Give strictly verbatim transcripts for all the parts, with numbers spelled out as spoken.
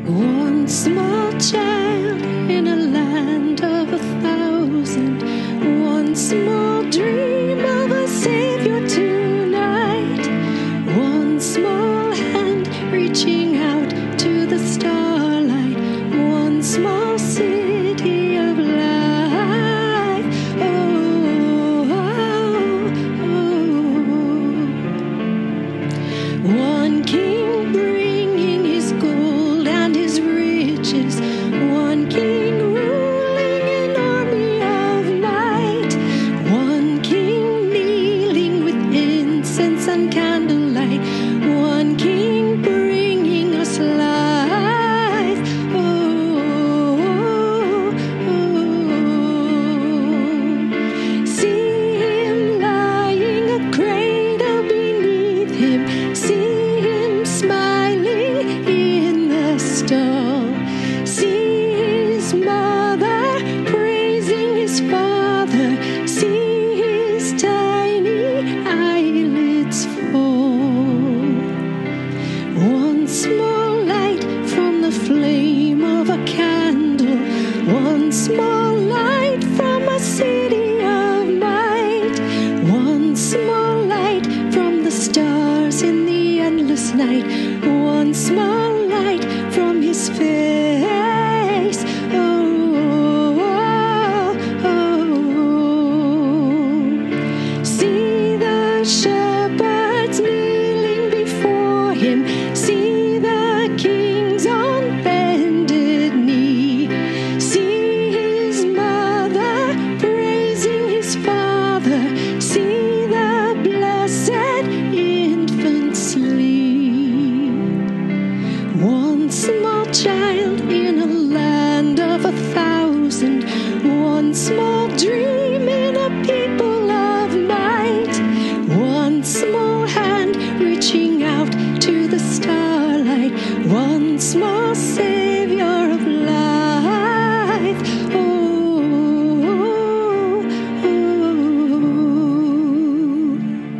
One small child in a land of a thousand, one small dream of a Savior tonight, one small hand reaching out to the starlight, one small city of life. Oh, oh, oh. One king bringing his gold and his riches, one king ruling an army of might, one king kneeling with incense and candlelight, one king bringing us life. Oh, oh, oh. See him lying, a cradle beneath him, see him smiling in the stall, see his mother praising his father, see his tiny eyelids fall. One small light from the flame of a candle, one small light from a city of might, one small light from the stars in the endless night, one small light from his face. Oh, oh, oh. See the shepherds kneeling before him, see the kings on bended knee, see his mother praising his father, see the blessed infant sleep. One small child in a land of a thousand, one small dream in a people of might, one small hand reaching out to the starlight, one small savior of life. Oh, oh, oh.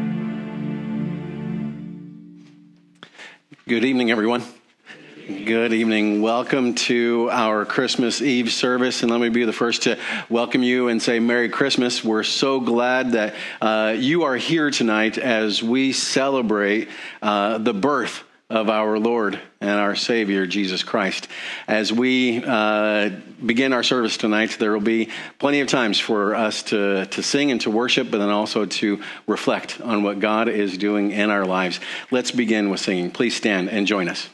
Good evening, everyone. Good evening. Welcome to our Christmas Eve service. And let me be the first to welcome you and say Merry Christmas. We're so glad that uh, you are here tonight as we celebrate uh, the birth of our Lord and our Savior, Jesus Christ. As we uh, begin our service tonight, there will be plenty of times for us to, to sing and to worship, but then also to reflect on what God is doing in our lives. Let's begin with singing. Please stand and join us.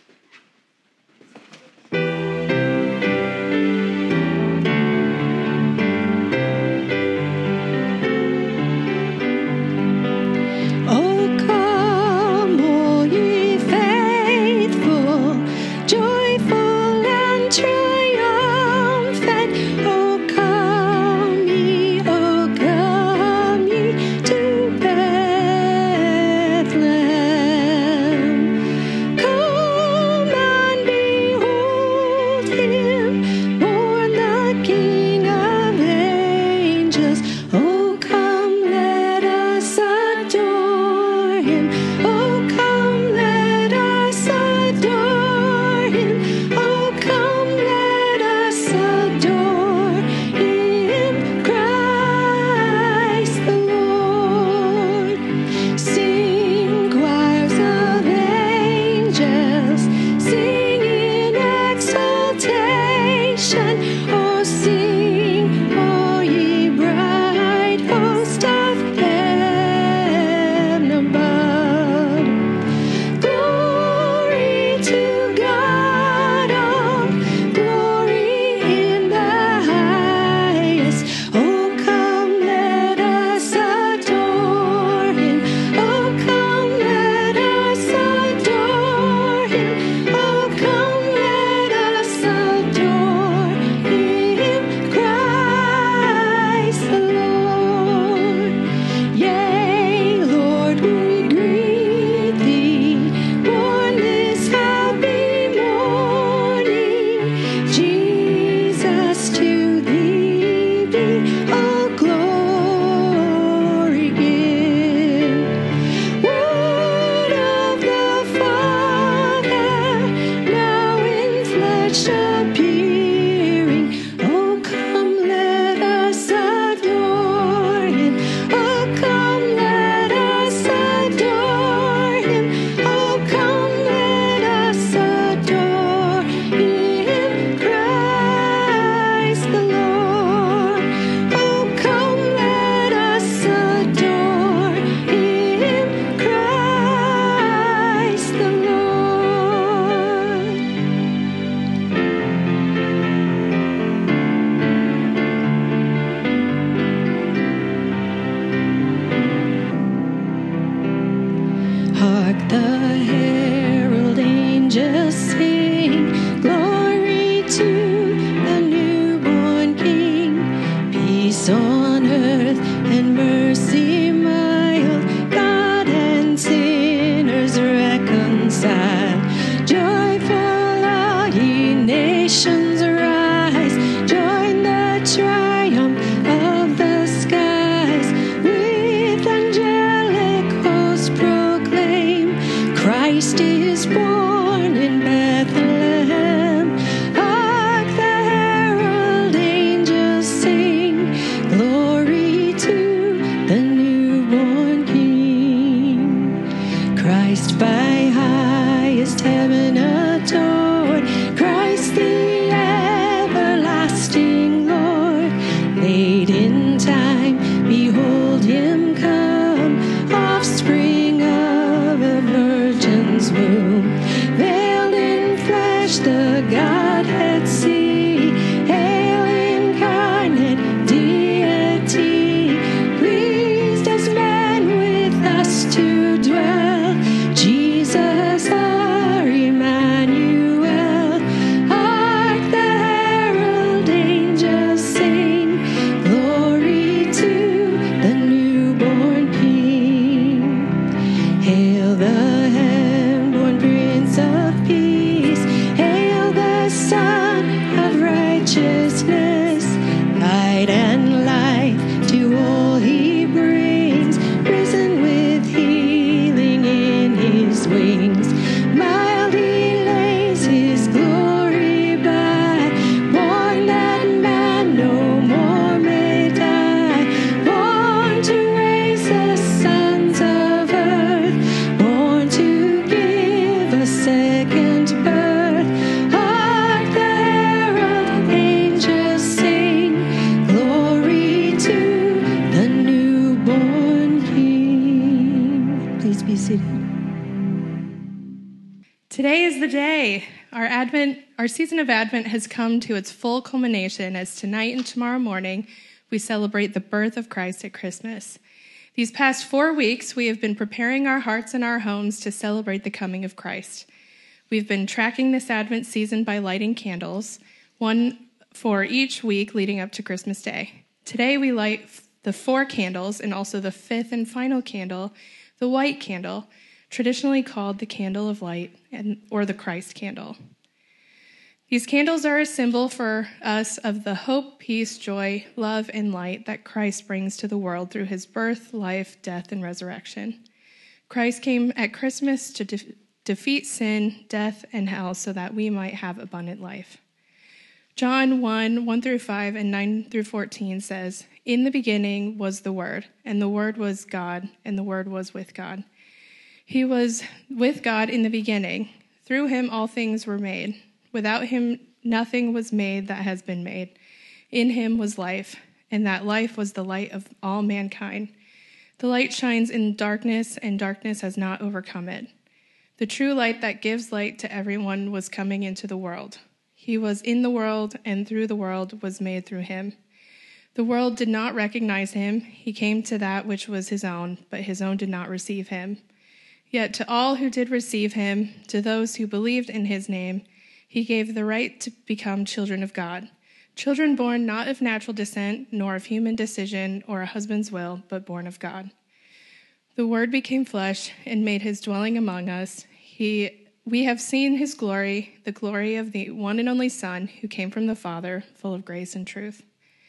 Oh, come, all ye faithful, joyful and triumphant. Oh, come ye, oh, come ye to Bethlehem. Come much appearing. Oh, come, let us adore him. Oh, come, let us adore him. Oh, come, let us adore him, Christ the Lord. Oh, come, let us adore him, Christ the Lord. Hark the herald angels sing, glory to the newborn King. Peace on earth and mercy mild, God and sinners reconciled. Joyful all ye nations rise, join the triumph of the skies. With angelic hosts proclaim, Christ is born in Bethlehem. Hark the herald angels sing, glory to the newborn King. Christ by highest heaven adored, Christ the everlasting Lord. Late in time, behold him come, offspring of a virgin's womb. Veiled in flesh, the Godhead see, hail incarnate deity. Pleased as man with us to dwell, Jesus our Emmanuel. Hark the herald angels sing, glory to the newborn King. Hail the heaven-born Prince of Peace, hail the Son of righteousness. Light and life to all he brings, risen with healing in his wings. Mild he lays his glory by, born that man no more may die. Born to raise the sons of earth, born to give a second birth. Hark the herald angels sing, glory to the newborn King. Please be seated. Today is the day. Our Advent, our season of Advent has come to its full culmination as tonight and tomorrow morning we celebrate the birth of Christ at Christmas. These past four weeks, we have been preparing our hearts and our homes to celebrate the coming of Christ. We've been tracking this Advent season by lighting candles, one for each week leading up to Christmas Day. Today we light the four candles and also the fifth and final candle, the white candle, traditionally called the candle of light and or the Christ candle. These candles are a symbol for us of the hope, peace, joy, love, and light that Christ brings to the world through his birth, life, death, and resurrection. Christ came at Christmas to de- defeat sin, death, and hell so that we might have abundant life. John one, one through five, and nine through fourteen says, "In the beginning was the Word, and the Word was God, and the Word was with God. He was with God in the beginning. Through him all things were made. Without him nothing was made that has been made. In him was life, and that life was the light of all mankind. The light shines in darkness, and darkness has not overcome it. The true light that gives light to everyone was coming into the world. He was in the world, and through the world was made through him. The world did not recognize him. He came to that which was his own, but his own did not receive him. Yet to all who did receive him, to those who believed in his name, he gave the right to become children of God, children born not of natural descent, nor of human decision or a husband's will, but born of God. The Word became flesh and made his dwelling among us. He, we have seen his glory, the glory of the one and only Son, who came from the Father, full of grace and truth."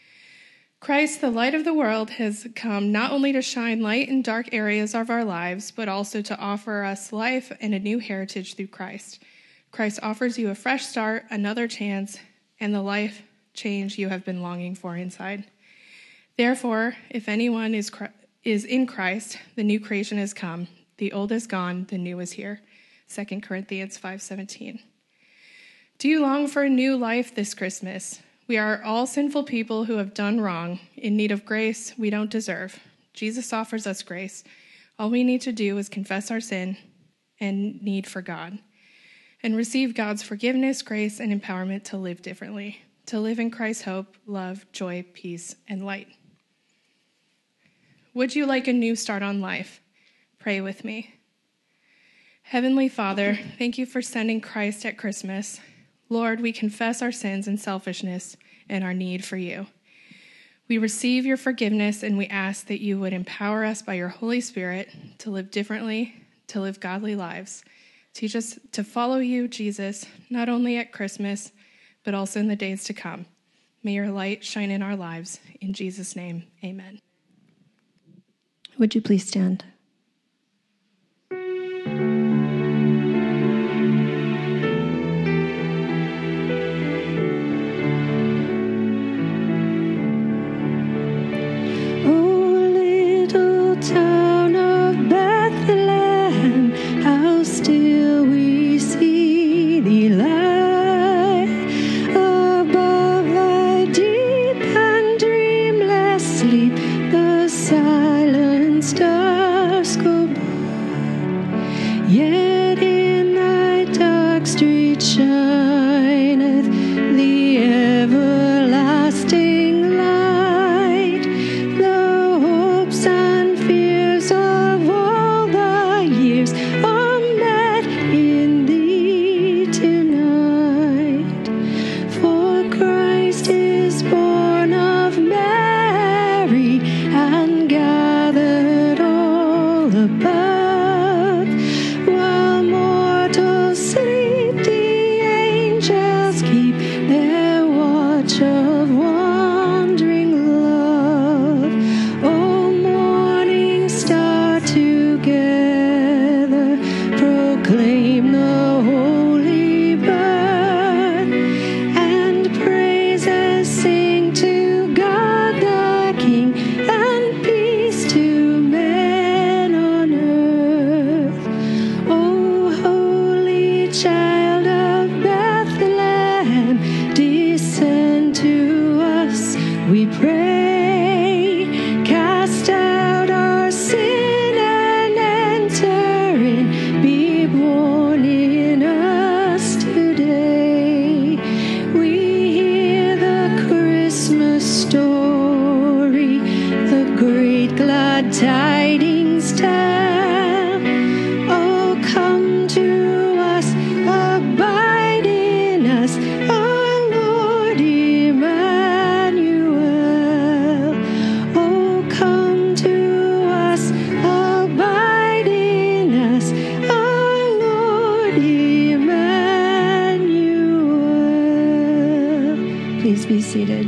Christ, the light of the world, has come not only to shine light in dark areas of our lives, but also to offer us life and a new heritage through Christ. Christ offers you a fresh start, another chance, and the life change you have been longing for inside. Therefore, if anyone is is in Christ, the new creation has come. The old is gone, the new is here. Second Corinthians five seventeen. Do you long for a new life this Christmas? We are all sinful people who have done wrong, in need of grace we don't deserve. Jesus offers us grace. All we need to do is confess our sin and need for God, and receive God's forgiveness, grace, and empowerment to live differently, to live in Christ's hope, love, joy, peace, and light. Would you like a new start on life? Pray with me. Heavenly Father, thank you for sending Christ at Christmas. Lord, we confess our sins and selfishness and our need for you. We receive your forgiveness, and we ask that you would empower us by your Holy Spirit to live differently, to live godly lives. Teach us to follow you, Jesus, not only at Christmas, but also in the days to come. May your light shine in our lives. In Jesus' name, amen. Would you please stand? Be seated.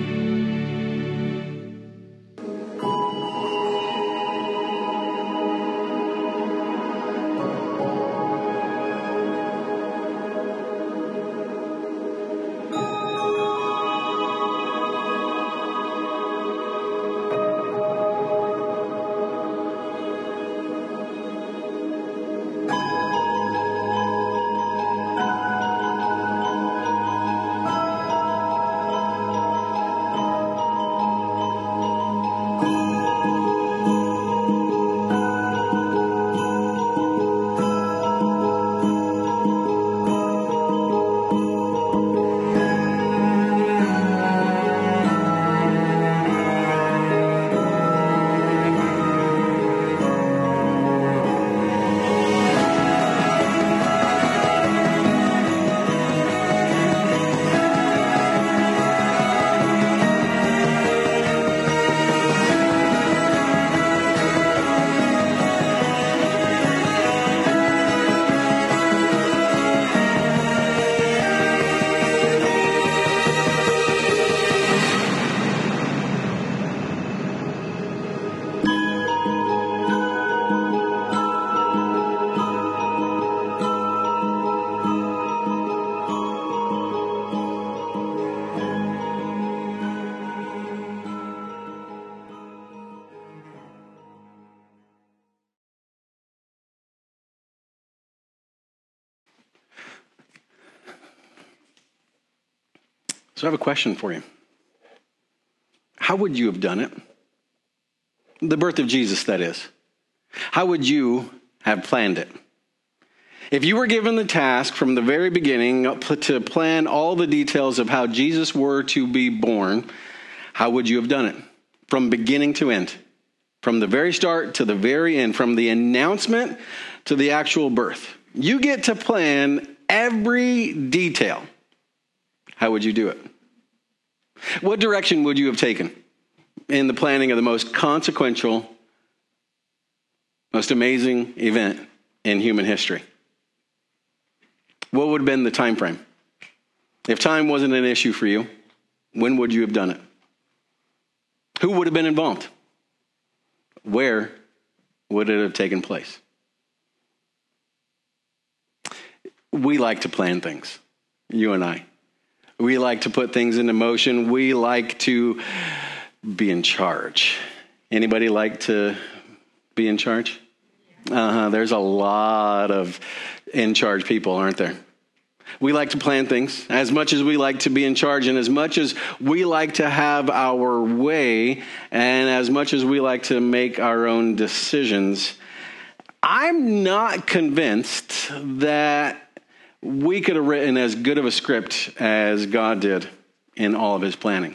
So I have a question for you. How would you have done it? The birth of Jesus, that is. How would you have planned it? If you were given the task from the very beginning to plan all the details of how Jesus were to be born, how would you have done it? From beginning to end. From the very start to the very end. From the announcement to the actual birth. You get to plan every detail. How would you do it? What direction would you have taken in the planning of the most consequential, most amazing event in human history? What would have been the time frame? If time wasn't an issue for you, when would you have done it? Who would have been involved? Where would it have taken place? We like to plan things, you and I. We like to put things into motion. We like to be in charge. Anybody like to be in charge? Uh-huh. There's a lot of in charge people, aren't there? We like to plan things as much as we like to be in charge, and as much as we like to have our way, and as much as we like to make our own decisions. I'm not convinced that we could have written as good of a script as God did in all of his planning.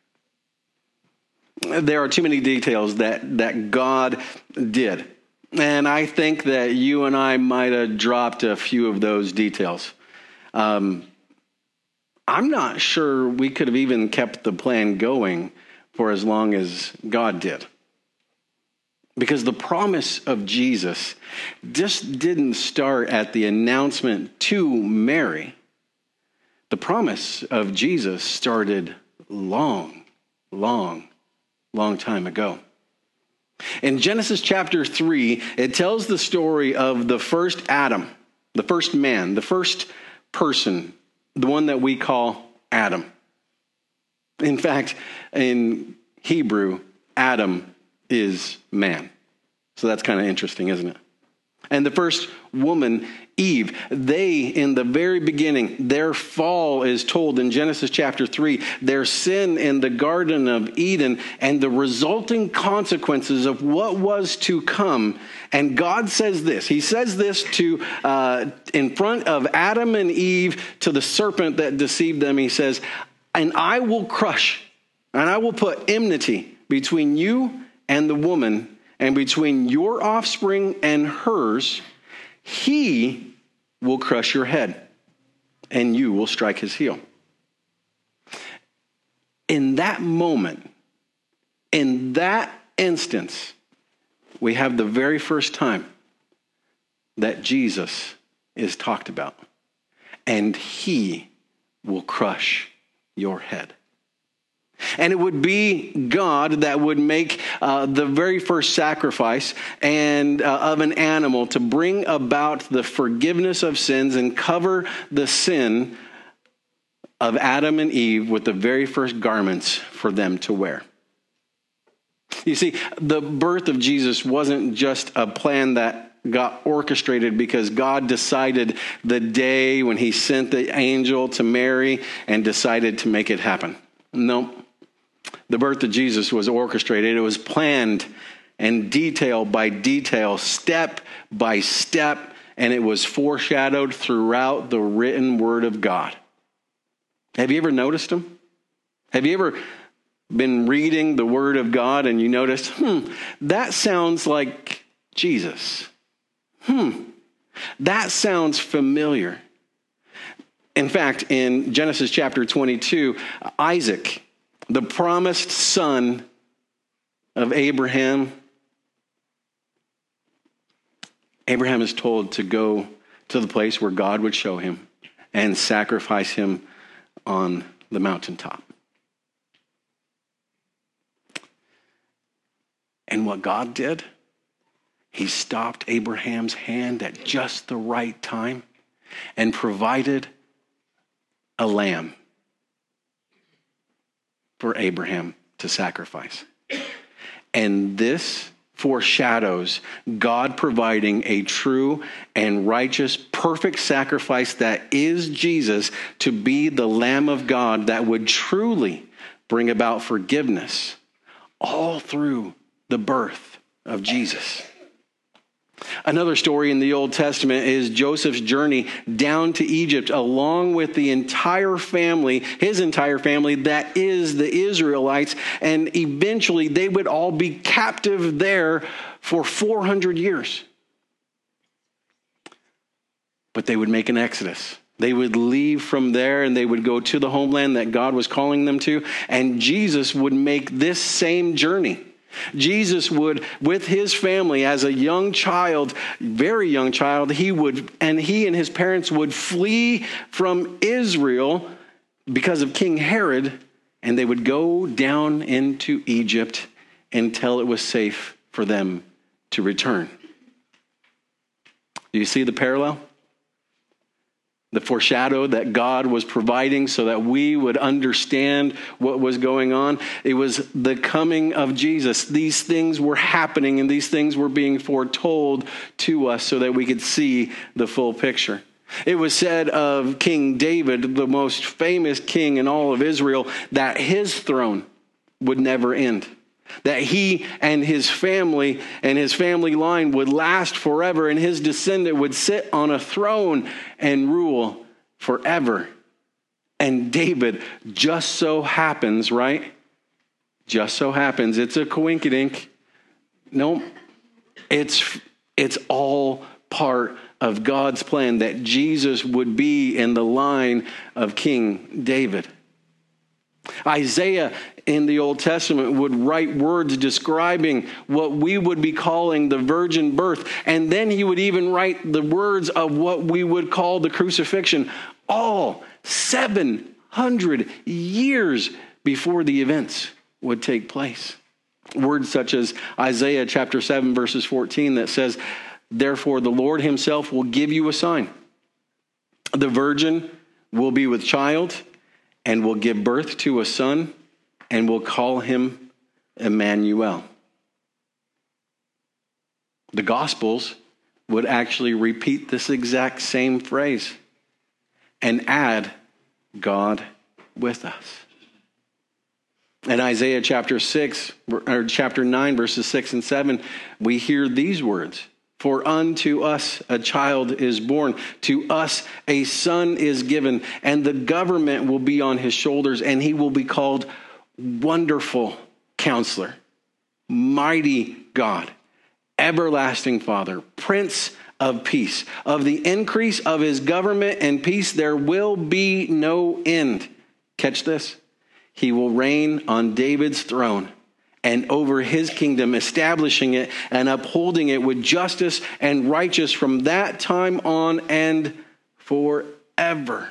There are too many details that, that God did. And I think that you and I might have dropped a few of those details. Um, I'm not sure we could have even kept the plan going for as long as God did. Because the promise of Jesus just didn't start at the announcement to Mary. The promise of Jesus started long, long, long time ago. In Genesis chapter three, it tells the story of the first Adam, the first man, the first person, the one that we call Adam. In fact, in Hebrew, Adam is man. So that's kind of interesting, isn't it? And the first woman, Eve, they, in the very beginning, their fall is told in Genesis chapter three, their sin in the Garden of Eden and the resulting consequences of what was to come. And God says this, he says this to uh, in front of Adam and Eve to the serpent that deceived them. He says, and I will crush, and I will put enmity between you and the woman, and between your offspring and hers. He will crush your head, and you will strike his heel. In that moment, in that instance, we have the very first time that Jesus is talked about, and he will crush your head. And it would be God that would make uh, the very first sacrifice and uh, of an animal to bring about the forgiveness of sins and cover the sin of Adam and Eve with the very first garments for them to wear. You see, the birth of Jesus wasn't just a plan that got orchestrated because God decided the day when he sent the angel to Mary and decided to make it happen. No. The birth of Jesus was orchestrated. It was planned and detail by detail, step by step, and it was foreshadowed throughout the written word of God. Have you ever noticed them? Have you ever been reading the word of God and you noticed, hmm, that sounds like Jesus. Hmm, that sounds familiar. In fact, in Genesis chapter twenty-two, Isaac, the promised son of Abraham, Abraham is told to go to the place where God would show him and sacrifice him on the mountaintop. And what God did, he stopped Abraham's hand at just the right time and provided a lamb for Abraham to sacrifice. And this foreshadows God providing a true and righteous, perfect sacrifice that is Jesus to be the Lamb of God that would truly bring about forgiveness all through the birth of Jesus. Another story in the Old Testament is Joseph's journey down to Egypt along with the entire family, his entire family, that is the Israelites. And eventually they would all be captive there for four hundred years. But they would make an exodus. They would leave from there and they would go to the homeland that God was calling them to. And Jesus would make this same journey. Jesus would, with his family as a young child, very young child, he would, and he and his parents would flee from Israel because of King Herod, and they would go down into Egypt until it was safe for them to return. Do you see the parallel? The foreshadow that God was providing so that we would understand what was going on. It was the coming of Jesus. These things were happening and these things were being foretold to us so that we could see the full picture. It was said of King David, the most famous king in all of Israel, that his throne would never end. That he and his family and his family line would last forever, and his descendant would sit on a throne and rule forever. And David just so happens, right? Just so happens. It's a coinkydink. No, it's, it's all part of God's plan that Jesus would be in the line of King David. Isaiah in the Old Testament would write words describing what we would be calling the virgin birth. And then he would even write the words of what we would call the crucifixion, all seven hundred years before the events would take place. Words such as Isaiah chapter seven, verses fourteen, that says, "Therefore the Lord himself will give you a sign. The virgin will be with child and will give birth to a son, and will call him Emmanuel." The Gospels would actually repeat this exact same phrase and add God with us. In Isaiah chapter six, or chapter nine, verses six and seven, we hear these words. "For unto us a child is born, to us a son is given, and the government will be on his shoulders, and he will be called Wonderful Counselor, Mighty God, Everlasting Father, Prince of Peace. Of the increase of his government and peace there will be no end." Catch this. "He will reign on David's throne and over his kingdom, establishing it and upholding it with justice and righteousness from that time on and forever."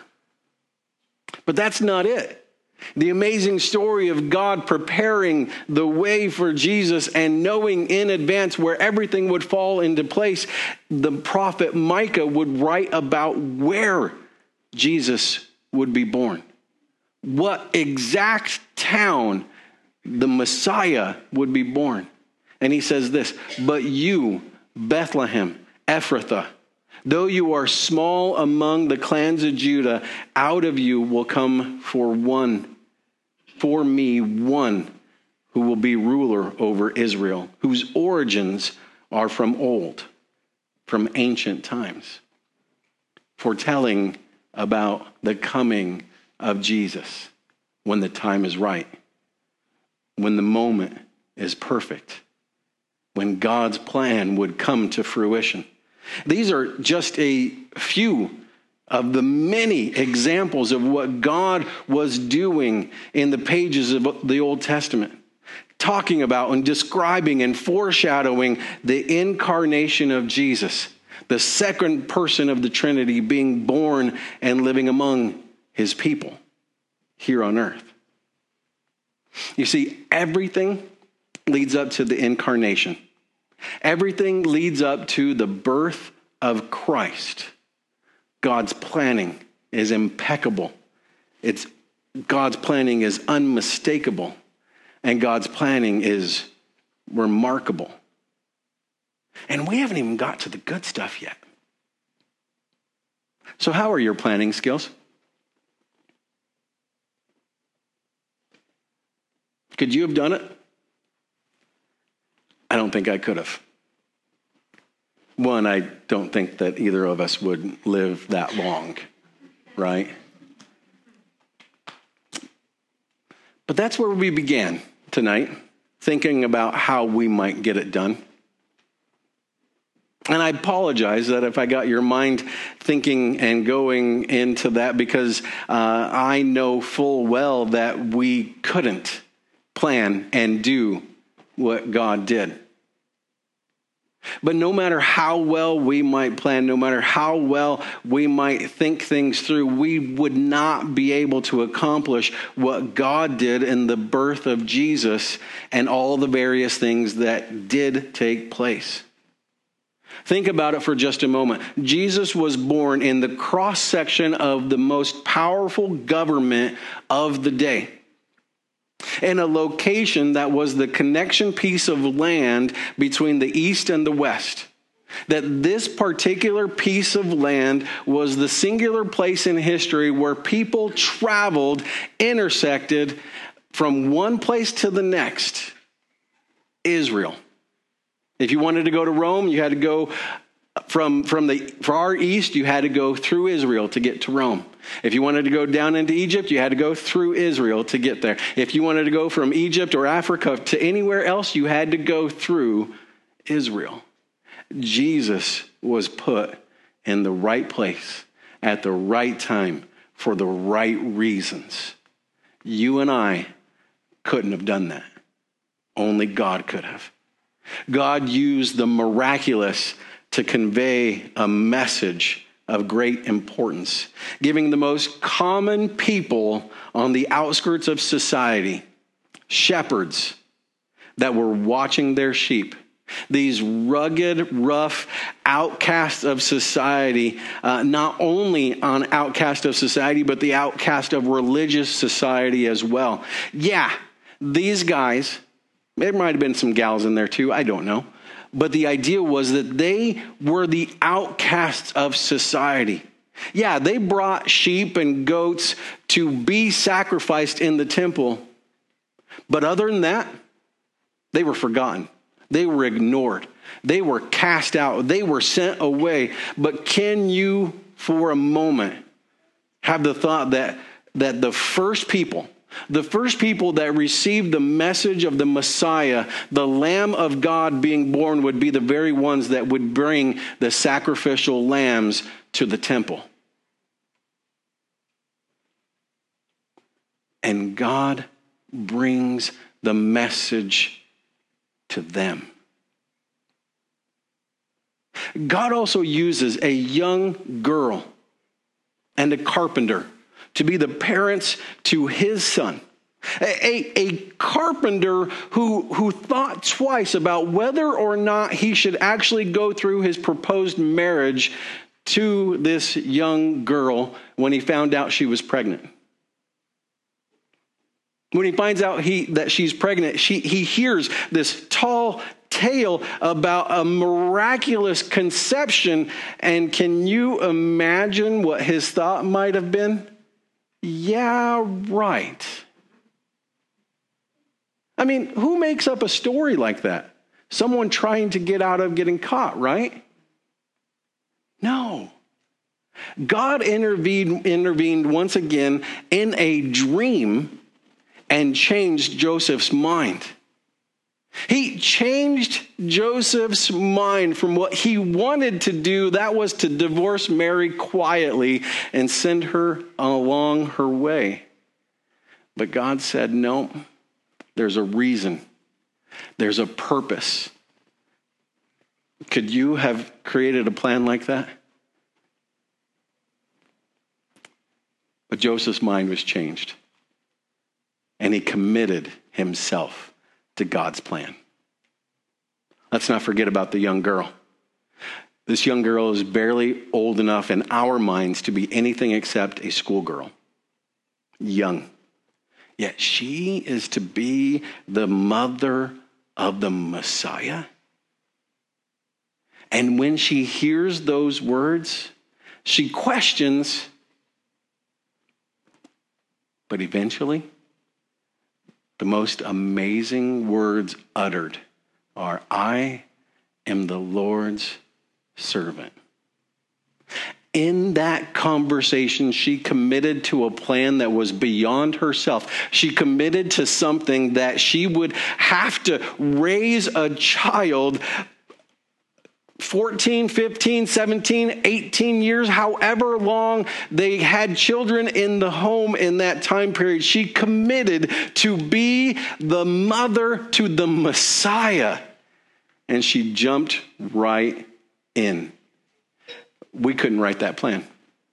But that's not it. The amazing story of God preparing the way for Jesus and knowing in advance where everything would fall into place, the prophet Micah would write about where Jesus would be born. What exact town the Messiah would be born. And he says this, "But you, Bethlehem, Ephrathah, though you are small among the clans of Judah, out of you will come for one, for me, one who will be ruler over Israel, whose origins are from old, from ancient times," foretelling about the coming of Jesus when the time is right. When the moment is perfect, when God's plan would come to fruition. These are just a few of the many examples of what God was doing in the pages of the Old Testament, talking about and describing and foreshadowing the incarnation of Jesus, the second person of the Trinity being born and living among his people here on earth. You see, everything leads up to the incarnation. Everything leads up to the birth of Christ. God's planning is impeccable. It's God's planning is unmistakable. And God's planning is remarkable. And we haven't even got to the good stuff yet. So how are your planning skills? Could you have done it? I don't think I could have. One, I don't think that either of us would live that long, right? But that's where we began tonight, thinking about how we might get it done. And I apologize that if I got your mind thinking and going into that, because uh, I know full well that we couldn't plan and do what God did. But no matter how well we might plan, no matter how well we might think things through, we would not be able to accomplish what God did in the birth of Jesus and all the various things that did take place. Think about it for just a moment. Jesus was born in the cross-section of the most powerful government of the day, in a location that was the connection piece of land between the east and the west. That this particular piece of land was the singular place in history where people traveled, intersected from one place to the next. Israel. If you wanted to go to Rome, you had to go from, from the far east, you had to go through Israel to get to Rome. If you wanted to go down into Egypt, you had to go through Israel to get there. If you wanted to go from Egypt or Africa to anywhere else, you had to go through Israel. Jesus was put in the right place at the right time for the right reasons. You and I couldn't have done that. Only God could have. God used the miraculous to convey a message of great importance, giving the most common people on the outskirts of society, shepherds that were watching their sheep, these rugged, rough outcasts of society, uh, not only on outcast of society, but the outcast of religious society as well. Yeah, these guys, there might have been some gals in there too, I don't know. But the idea was that they were the outcasts of society. Yeah, they brought sheep and goats to be sacrificed in the temple. But other than that, they were forgotten. They were ignored. They were cast out. They were sent away. But can you, for a moment, have the thought that, that the first people, the first people that received the message of the Messiah, the Lamb of God being born, would be the very ones that would bring the sacrificial lambs to the temple? And God brings the message to them. God also uses a young girl and a carpenter to be the parents to his son. A, a, a carpenter who, who thought twice about whether or not he should actually go through his proposed marriage to this young girl when he found out she was pregnant. When he finds out he, that she's pregnant, she, he hears this tall tale about a miraculous conception. And can you imagine what his thought might have been? Yeah, right. I mean, who makes up a story like that? Someone trying to get out of getting caught, right? No. God intervened, intervened once again in a dream and changed Joseph's mind. He changed Joseph's mind from what he wanted to do, that was to divorce Mary quietly and send her along her way. But God said, no, there's a reason. There's a purpose. Could you have created a plan like that? But Joseph's mind was changed. And he committed himself to God's plan. Let's not forget about the young girl. This young girl is barely old enough in our minds to be anything except a schoolgirl. Young. Yet she is to be the mother of the Messiah. And when she hears those words, She questions, but eventually, the most amazing words uttered are, I am the Lord's servant. In that conversation, she committed to a plan that was beyond herself. She committed to something that she would have to raise a child fourteen, fifteen, seventeen, eighteen years, however long they had children in the home in that time period. She committed to be the mother to the Messiah. And she jumped right in. We couldn't write that plan.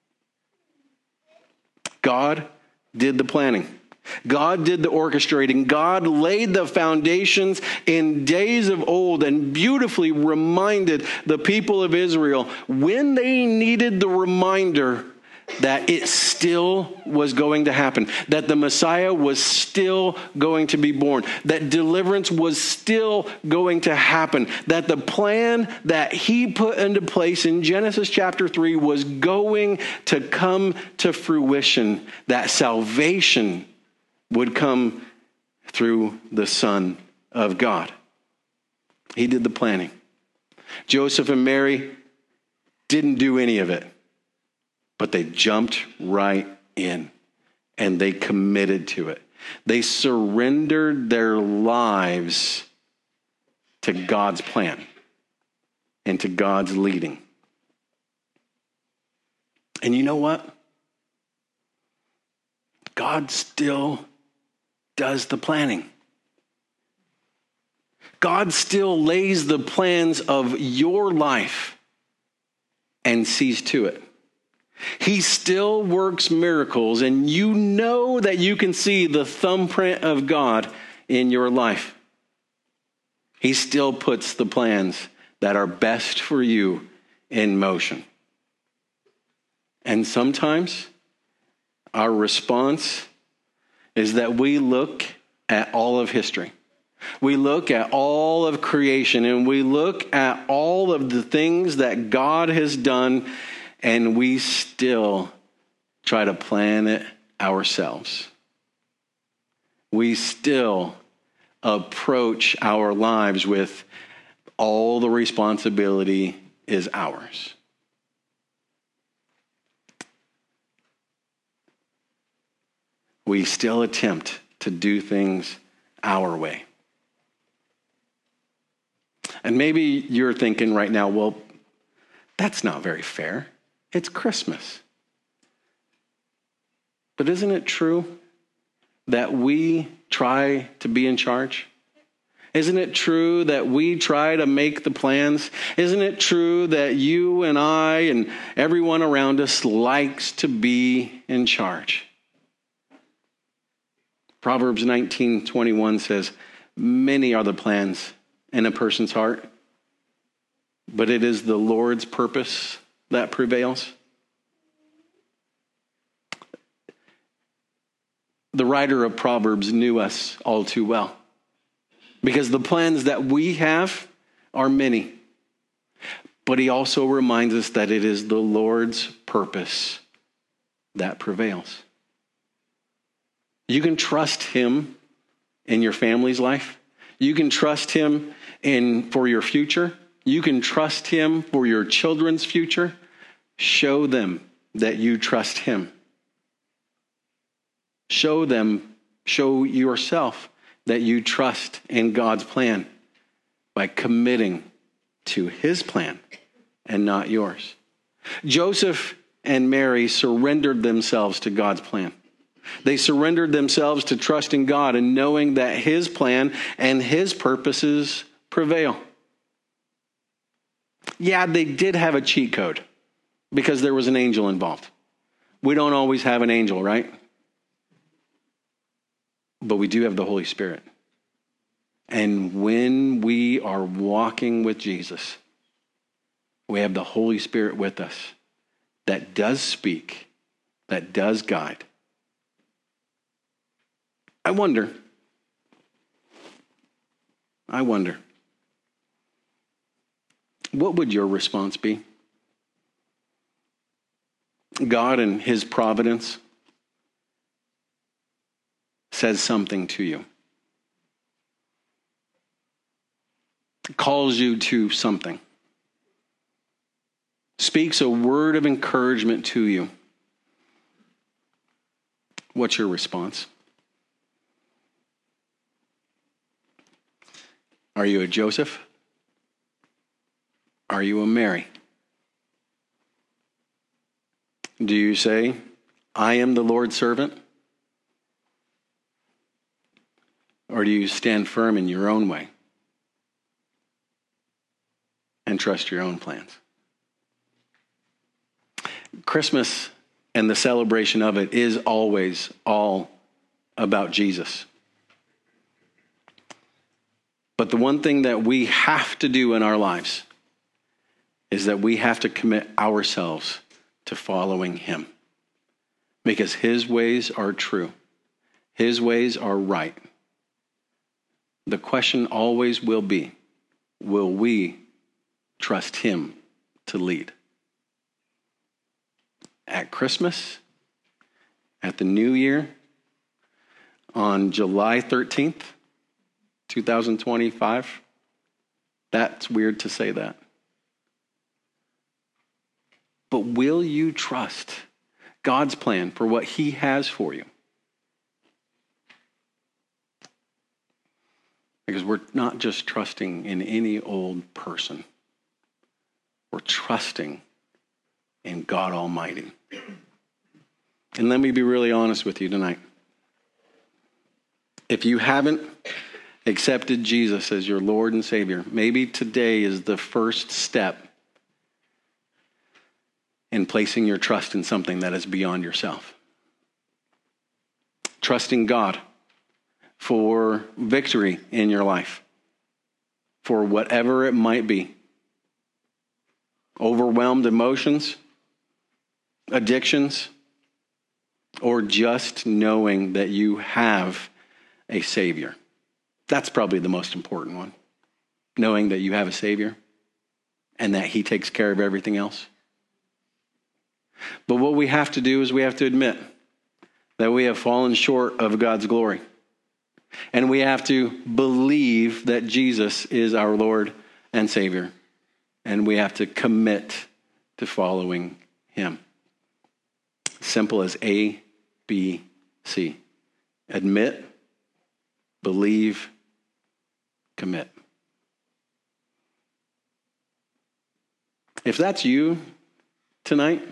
God did the planning. God did the orchestrating. God laid the foundations in days of old and beautifully reminded the people of Israel when they needed the reminder that it still was going to happen, that the Messiah was still going to be born, that deliverance was still going to happen, that the plan that he put into place in Genesis chapter three was going to come to fruition, that salvation would come through the Son of God. He did the planning. Joseph and Mary didn't do any of it, but they jumped right in and they committed to it. They surrendered their lives to God's plan and to God's leading. And you know what? God still does the planning. God still lays the plans of your life and sees to it. He still works miracles, and you know that you can see the thumbprint of God in your life. He still puts the plans that are best for you in motion. And sometimes our response is that we look at all of history. We look at all of creation, and we look at all of the things that God has done, and we still try to plan it ourselves. We still approach our lives with all the responsibility is ours. We still attempt to do things our way. And maybe you're thinking right now, well, that's not very fair. It's Christmas. But isn't it true that we try to be in charge? Isn't it true that we try to make the plans? Isn't it true that you and I and everyone around us likes to be in charge? Proverbs nineteen twenty-one says, many are the plans in a person's heart, but it is the Lord's purpose that prevails. The writer of Proverbs knew us all too well, because the plans that we have are many, but he also reminds us that it is the Lord's purpose that prevails. You can trust him in your family's life. You can trust him in for your future. You can trust him for your children's future. Show them that you trust him. Show them, show yourself that you trust in God's plan by committing to his plan and not yours. Joseph and Mary surrendered themselves to God's plan. They surrendered themselves to trusting God and knowing that his plan and his purposes prevail. Yeah, they did have a cheat code because there was an angel involved. We don't always have an angel, right? But we do have the Holy Spirit. And when we are walking with Jesus, we have the Holy Spirit with us that does speak, that does guide. I wonder, I wonder, what would your response be? God in his providence says something to you. Calls you to something. Speaks a word of encouragement to you. What's your response? Are you a Joseph? Are you a Mary? Do you say, I am the Lord's servant? Or do you stand firm in your own way and trust your own plans? Christmas and the celebration of it is always all about Jesus. But the one thing that we have to do in our lives is that we have to commit ourselves to following him. Because his ways are true. His ways are right. The question always will be, will we trust him to lead? At Christmas, at the New Year, on July thirteenth, twenty twenty-five. That's weird to say that. But will you trust God's plan for what he has for you? Because we're not just trusting in any old person. We're trusting in God Almighty. And let me be really honest with you tonight. If you haven't accepted Jesus as your Lord and Savior, maybe today is the first step in placing your trust in something that is beyond yourself. Trusting God for victory in your life, for whatever it might be. Overwhelmed emotions, addictions, or just knowing that you have a Savior. That's probably the most important one. Knowing that you have a Savior and that he takes care of everything else. But what we have to do is we have to admit that we have fallen short of God's glory. And we have to believe that Jesus is our Lord and Savior. And we have to commit to following him. Simple as A, B, C. Admit, believe, commit. If that's you tonight,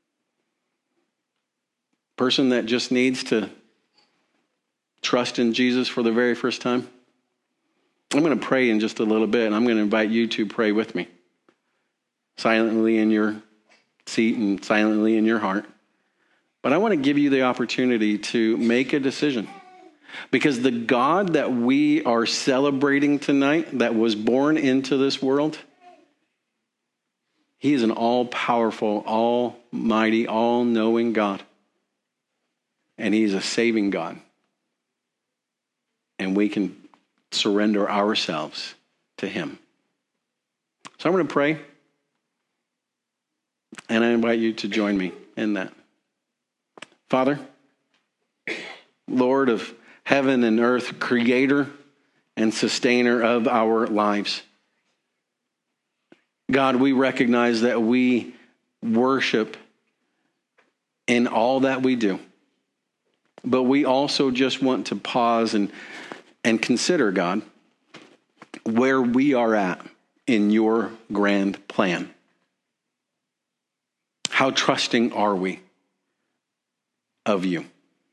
person that just needs to trust in Jesus for the very first time, I'm going to pray in just a little bit, and I'm going to invite you to pray with me. Silently in your seat and silently in your heart. But I want to give you the opportunity to make a decision. Because the God that we are celebrating tonight, that was born into this world, he is an all-powerful, almighty, all-knowing God. And he's a saving God. And we can surrender ourselves to him. So I'm going to pray. And I invite you to join me in that. Father, Lord of heaven and earth, creator and sustainer of our lives. God, we recognize that we worship in all that we do. But we also just want to pause and, and consider, God, where we are at in your grand plan. How trusting are we of you?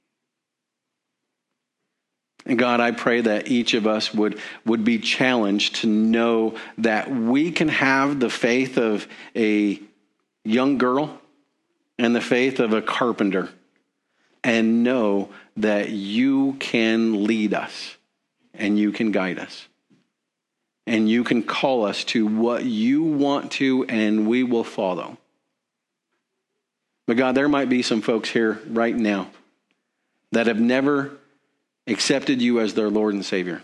And God, I pray that each of us would, would be challenged to know that we can have the faith of a young girl and the faith of a carpenter and know that you can lead us and you can guide us. And you can call us to what you want to, and we will follow. But God, there might be some folks here right now that have never accepted you as their Lord and Savior.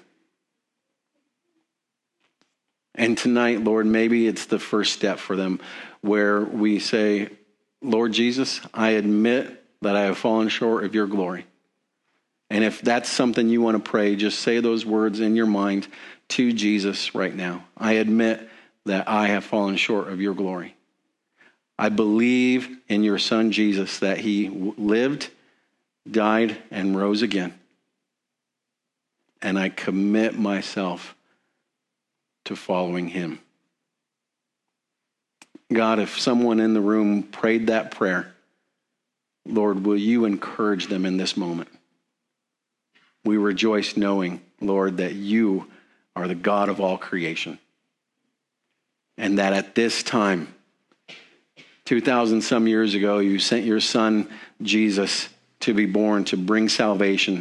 And tonight, Lord, maybe it's the first step for them where we say, Lord Jesus, I admit that I have fallen short of your glory. And if that's something you want to pray, just say those words in your mind to Jesus right now. I admit that I have fallen short of your glory. I believe in your son, Jesus, that he lived, died, and rose again. And I commit myself to following him. God, if someone in the room prayed that prayer, Lord, will you encourage them in this moment? We rejoice knowing, Lord, that you are the God of all creation. And that at this time, two thousand some years ago, you sent your son, Jesus, to be born, to bring salvation.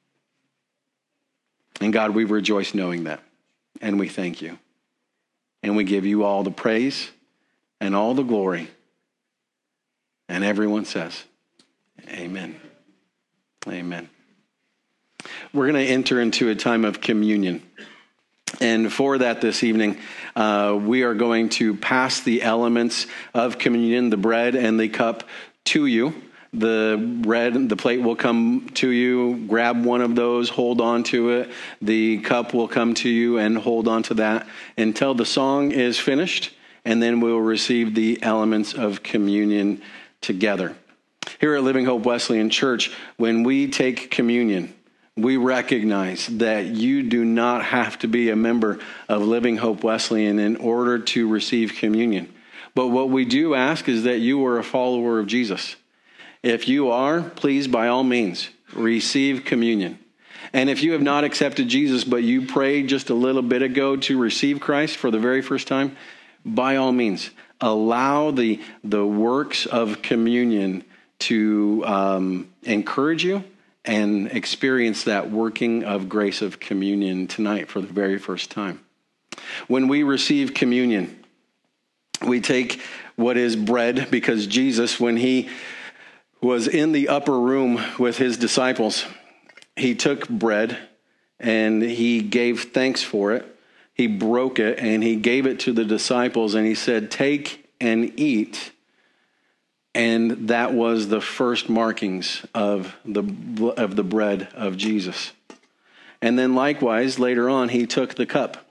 And God, we rejoice knowing that. And we thank you. And we give you all the praise and all the glory. And everyone says, amen. Amen. We're going to enter into a time of communion. And for that this evening, uh, we are going to pass the elements of communion, the bread and the cup, to you. The bread, the plate will come to you. Grab one of those, hold on to it. The cup will come to you and hold on to that until the song is finished. And then we'll receive the elements of communion together. Here at Living Hope Wesleyan Church, when we take communion, we recognize that you do not have to be a member of Living Hope Wesleyan in order to receive communion. But what we do ask is that you are a follower of Jesus. If you are, please, by all means, receive communion. And if you have not accepted Jesus, but you prayed just a little bit ago to receive Christ for the very first time, by all means, allow the, the works of communion to um, encourage you and experience that working of grace of communion tonight for the very first time. When we receive communion, we take what is bread, because Jesus, when he was in the upper room with his disciples, he took bread and he gave thanks for it. He broke it and he gave it to the disciples and he said, "Take and eat." And that was the first markings of the of the bread of Jesus. And then likewise, later on, he took the cup.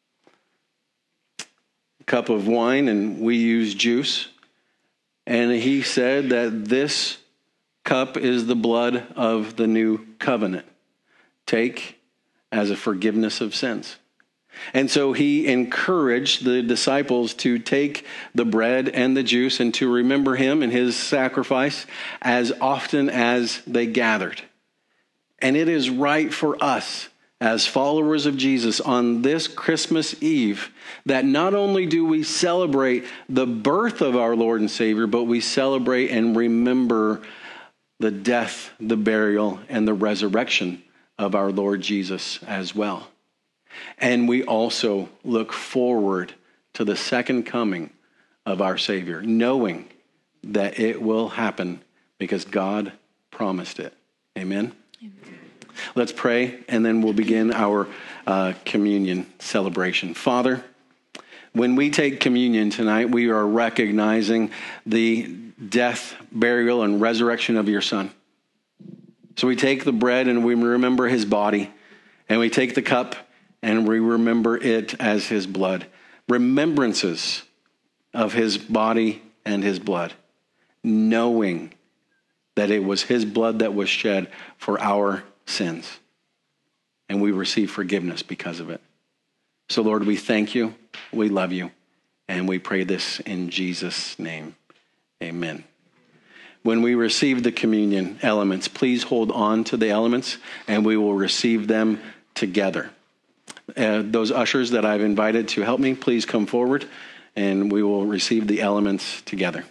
Cup of wine, and we use juice. And he said that this cup is the blood of the new covenant. Take as a forgiveness of sins. And so he encouraged the disciples to take the bread and the juice and to remember him and his sacrifice as often as they gathered. And it is right for us as followers of Jesus on this Christmas Eve that not only do we celebrate the birth of our Lord and Savior, but we celebrate and remember the death, the burial, and the resurrection of our Lord Jesus as well. And we also look forward to the second coming of our Savior, knowing that it will happen because God promised it. Amen? Amen. Let's pray, and then we'll begin our uh, communion celebration. Father, when we take communion tonight, we are recognizing the death, burial, and resurrection of your Son. So we take the bread and we remember his body, and we take the cup and we remember it as his blood. Remembrances of his body and his blood, knowing that it was his blood that was shed for our sins. And we receive forgiveness because of it. So Lord, we thank you, we love you, and we pray this in Jesus' name. Amen. When we receive the communion elements, please hold on to the elements and we will receive them together. Uh, those ushers that I've invited to help me, please come forward and we will receive the elements together.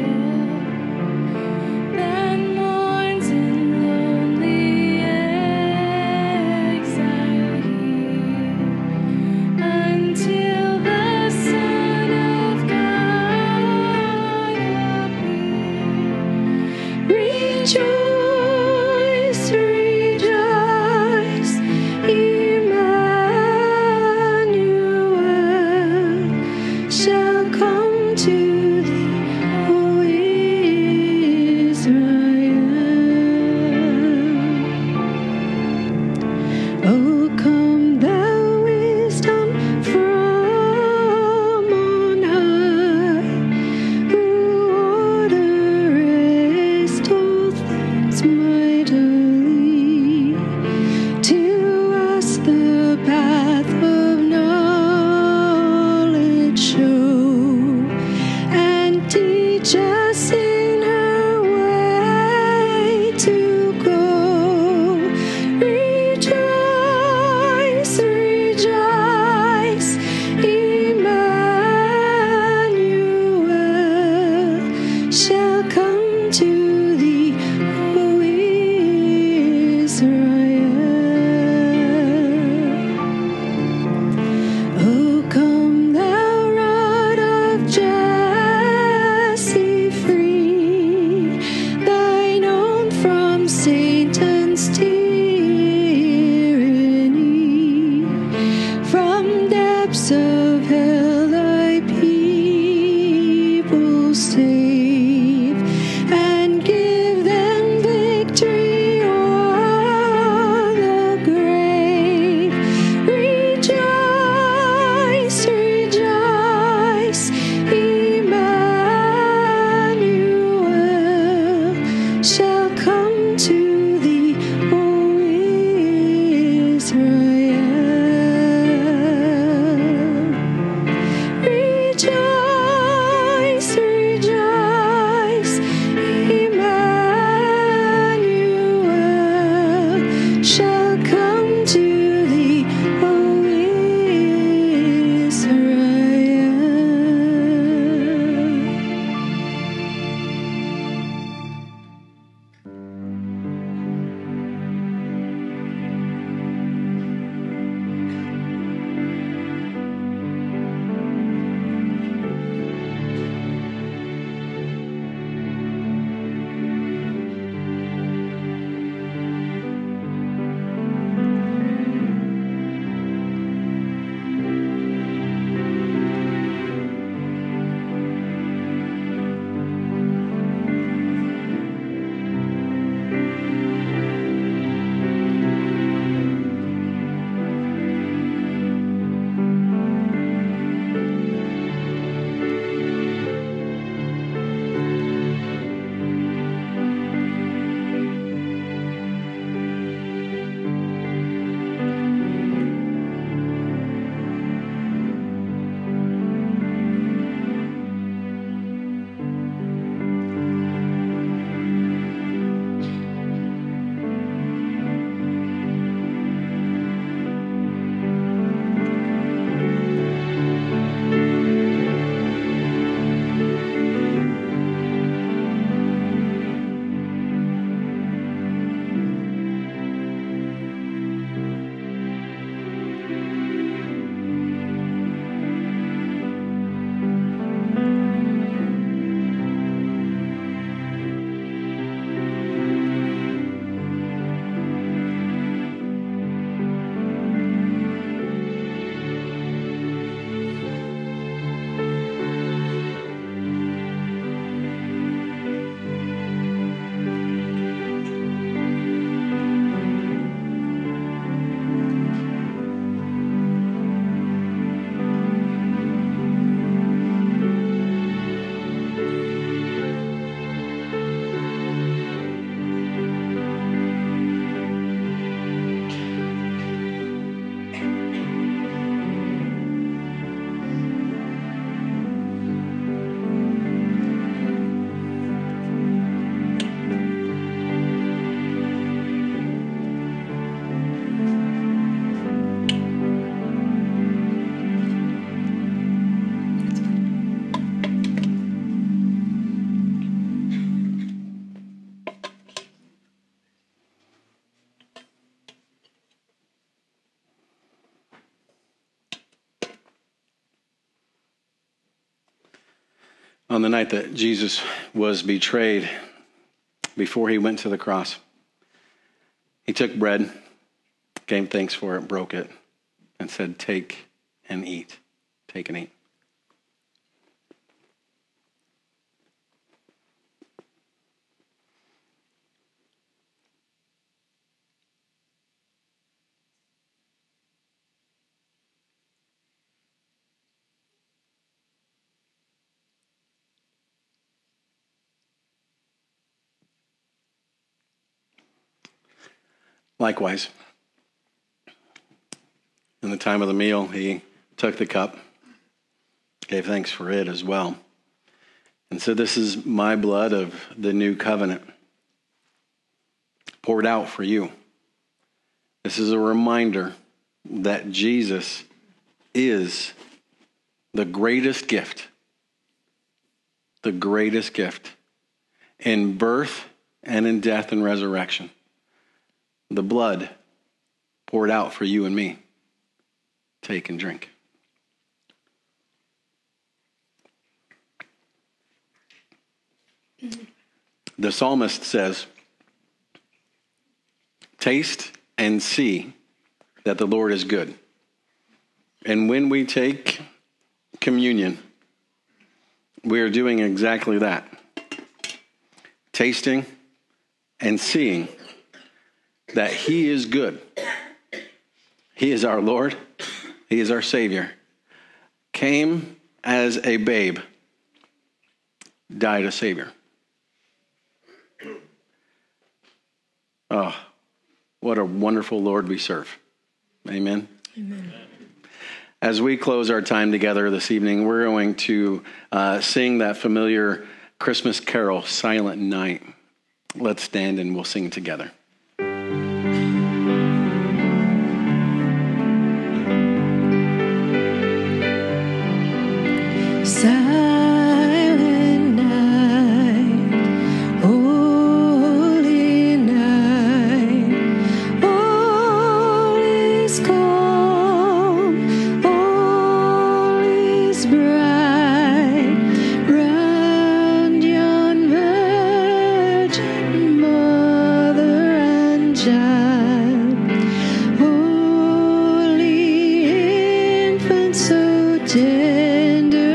That mourns in lonely On the night that Jesus was betrayed, before he went to the cross, he took bread, gave thanks for it, broke it, and said, "Take and eat. Take and eat." Likewise, in the time of the meal, he took the cup, gave thanks for it as well, and said, "This is my blood of the new covenant, poured out for you." This is a reminder that Jesus is the greatest gift, the greatest gift in birth and in death and resurrection. The blood poured out for you and me. Take and drink. Mm-hmm. The psalmist says, "Taste and see that the Lord is good." And when we take communion, we are doing exactly that. Tasting and seeing that he is good. He is our Lord. He is our Savior. Came as a babe, died a Savior. Oh, what a wonderful Lord we serve. Amen. Amen. As we close our time together this evening, we're going to uh, sing that familiar Christmas carol, Silent Night. Let's stand and we'll sing together. Silent night, holy night, all is calm, all is bright, round yon virgin mother and child, holy infant so tender.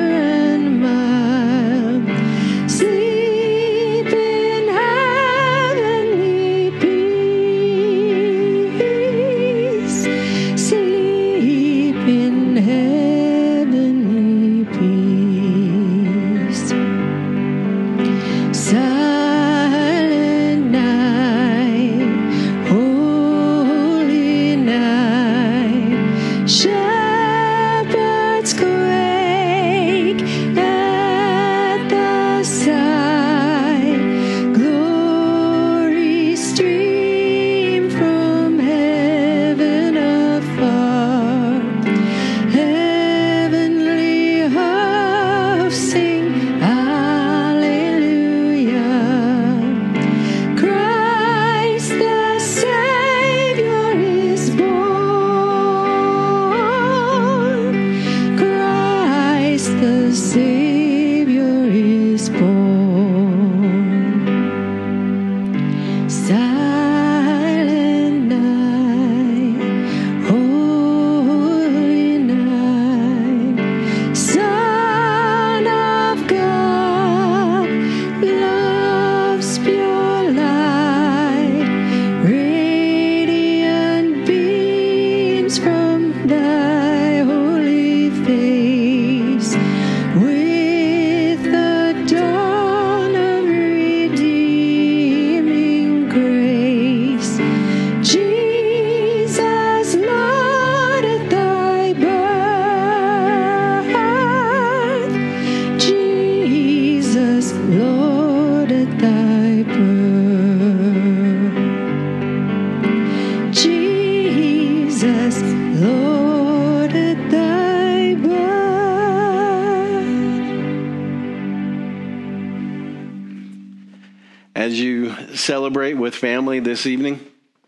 As you celebrate with family this evening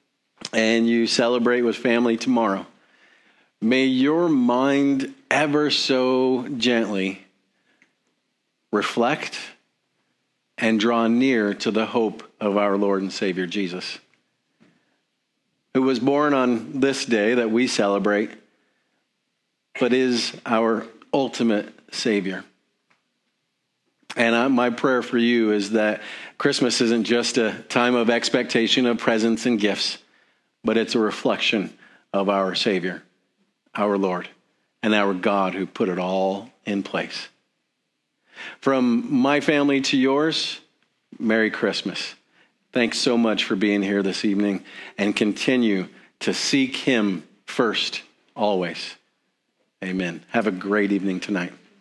and you celebrate with family tomorrow, may your mind ever so gently reflect, and draw near to the hope of our Lord and Savior Jesus, who was born on this day that we celebrate, but is our ultimate Savior. And I, my prayer for you is that Christmas isn't just a time of expectation of presents and gifts, but it's a reflection of our Savior, our Lord, and our God who put it all in place. From my family to yours, Merry Christmas. Thanks so much for being here this evening, and continue to seek him first, always. Amen. Have a great evening tonight.